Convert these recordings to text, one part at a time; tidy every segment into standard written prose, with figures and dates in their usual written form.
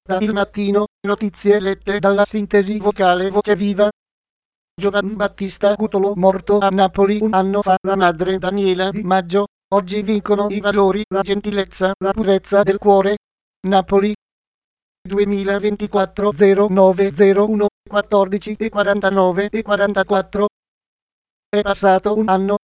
Da Il Mattino, notizie lette dalla sintesi vocale Voce Viva. Giovan Battista Cutolo morto a Napoli un anno fa. La madre Daniela Di Maggio. Oggi vincono i valori, la gentilezza, la purezza del cuore. Napoli 2024 0901 14 e 49 e 44. È passato un anno,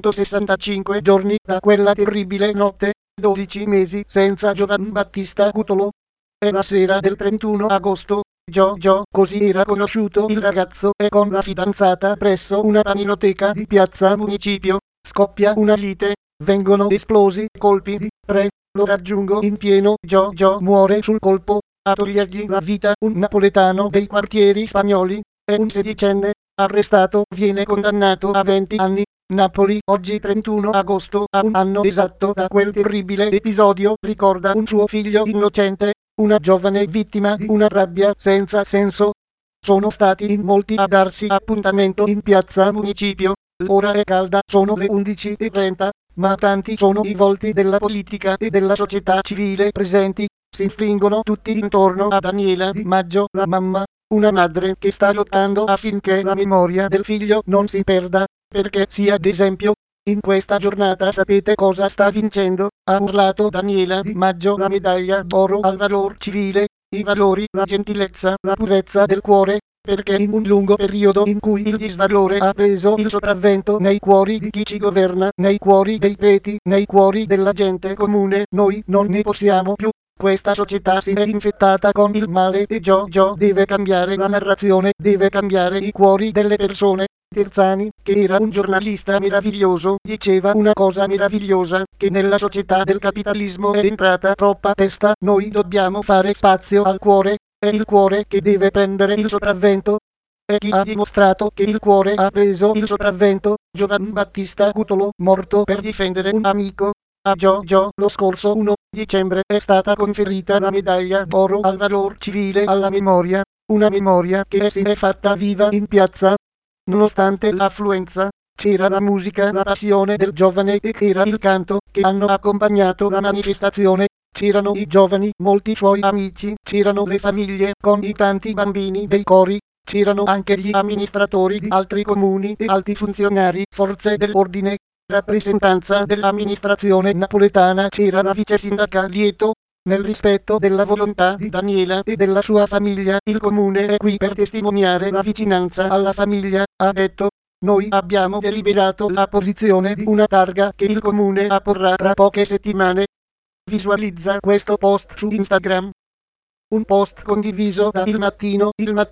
365 giorni da quella terribile notte, 12 mesi senza Giovan Battista Cutolo. È la sera del 31 agosto. Gio, così era conosciuto il ragazzo, è con la fidanzata presso una paninoteca di piazza Municipio. Scoppia una lite, vengono esplosi colpi di 3. Lo raggiungo in pieno. Gio muore sul colpo. A togliergli la vita un napoletano dei quartieri spagnoli. È un sedicenne, arrestato, viene condannato a 20 anni. Napoli, oggi 31 agosto, a un anno esatto da quel terribile episodio, ricorda un suo figlio innocente, una giovane vittima di una rabbia senza senso. Sono stati in molti a darsi appuntamento in piazza Municipio. L'ora è calda, sono le 11:30, ma tanti sono i volti della politica e della società civile presenti. Si stringono tutti intorno a Daniela Di Maggio, la mamma, una madre che sta lottando affinché la memoria del figlio non si perda, perché sia d'esempio. In questa giornata sapete cosa sta vincendo? Ha urlato Daniela Di Maggio, la medaglia d'oro al valor civile, i valori, la gentilezza, la purezza del cuore, perché in un lungo periodo in cui il disvalore ha preso il sopravvento nei cuori di chi ci governa, nei cuori dei preti, nei cuori della gente comune, noi non ne possiamo più. Questa società si è infettata con il male e Gio deve cambiare la narrazione, deve cambiare i cuori delle persone. Terzani, che era un giornalista meraviglioso, diceva una cosa meravigliosa, che nella società del capitalismo è entrata troppa testa. Noi dobbiamo fare spazio al cuore, è il cuore che deve prendere il sopravvento. E chi ha dimostrato che il cuore ha preso il sopravvento? Giovan Battista Cutolo, morto per difendere un amico. A Gio lo scorso 1 dicembre è stata conferita la medaglia d'oro al valor civile alla memoria, una memoria che si è fatta viva in piazza. Nonostante l'affluenza, c'era la musica, la passione del giovane e c'era il canto che hanno accompagnato la manifestazione. C'erano i giovani, molti suoi amici, c'erano le famiglie con i tanti bambini dei cori, c'erano anche gli amministratori di altri comuni e alti funzionari, forze dell'ordine, rappresentanza dell'amministrazione napoletana, c'era la vice sindaca Lieto. Nel rispetto della volontà di Daniela e della sua famiglia, il comune è qui per testimoniare la vicinanza alla famiglia, ha detto. Noi abbiamo deliberato la posizione di una targa che il comune apporrà tra poche settimane. Visualizza questo post su Instagram. Un post condiviso da Il Mattino,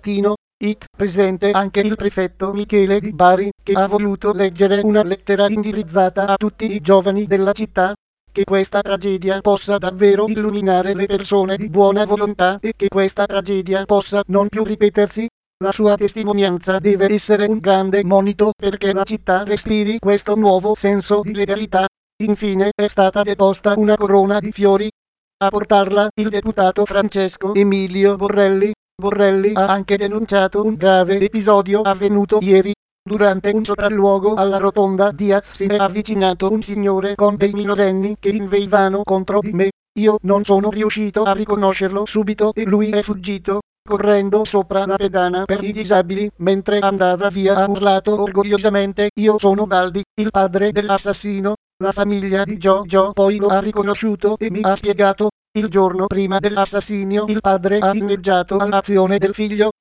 it, presente anche il prefetto Michele Di Bari, che ha voluto leggere una lettera indirizzata a tutti i giovani della città. Che questa tragedia possa davvero illuminare le persone di buona volontà e che questa tragedia possa non più ripetersi. La sua testimonianza deve essere un grande monito perché la città respiri questo nuovo senso di legalità. Infine è stata deposta una corona di fiori. A portarla il deputato Francesco Emilio Borrelli. Borrelli ha anche denunciato un grave episodio avvenuto ieri. Durante un sopralluogo alla rotonda Diaz si è avvicinato un signore con dei minorenni che inveivano contro di me. Io non sono riuscito a riconoscerlo subito e lui è fuggito, correndo sopra la pedana per i disabili. Mentre andava via ha urlato orgogliosamente: "Io sono Baldi, il padre dell'assassino". La famiglia di Gio poi lo ha riconosciuto e mi ha spiegato. Il giorno prima dell'assassinio il padre ha inneggiato all'azione del figlio.